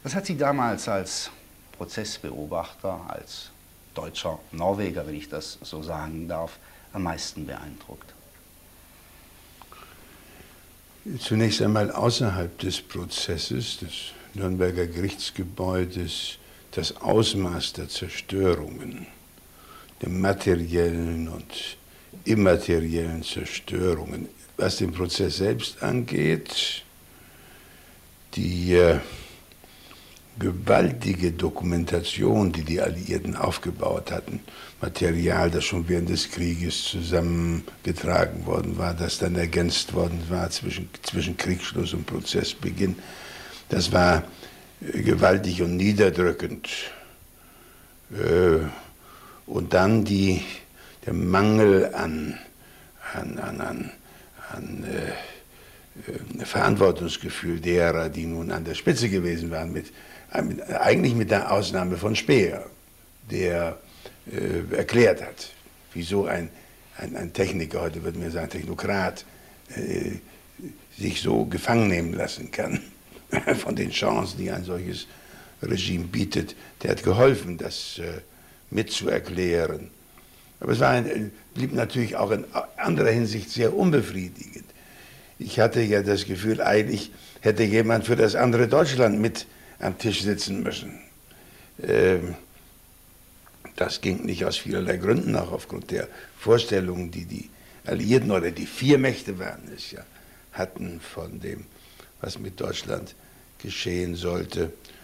Was hat Sie damals als Prozessbeobachter, als deutscher Norweger, wenn ich das so sagen darf, am meisten beeindruckt? Zunächst einmal außerhalb des Prozesses, des Nürnberger Gerichtsgebäudes, das Ausmaß der Zerstörungen, der materiellen und immateriellen Zerstörungen. Was den Prozess selbst angeht, die gewaltige Dokumentation, die die Alliierten aufgebaut hatten, Material, das schon während des Krieges zusammengetragen worden war, das dann ergänzt worden war zwischen Kriegsschluss und Prozessbeginn, das war gewaltig und niederdrückend. Und dann der Mangel an Verantwortungsgefühl derer, die nun an der Spitze gewesen waren, eigentlich mit der Ausnahme von Speer, der erklärt hat, wieso ein Techniker, heute würde man sagen Technokrat, sich so gefangen nehmen lassen kann von den Chancen, die ein solches Regime bietet. Der hat geholfen, das mitzuerklären. Aber es blieb natürlich auch in anderer Hinsicht sehr unbefriedigend. Ich hatte ja das Gefühl, eigentlich hätte jemand für das andere Deutschland mit am Tisch sitzen müssen. Das ging nicht aus vielerlei Gründen, auch aufgrund der Vorstellungen, die die Alliierten oder die vier Mächte waren es ja, hatten von dem, was mit Deutschland geschehen sollte.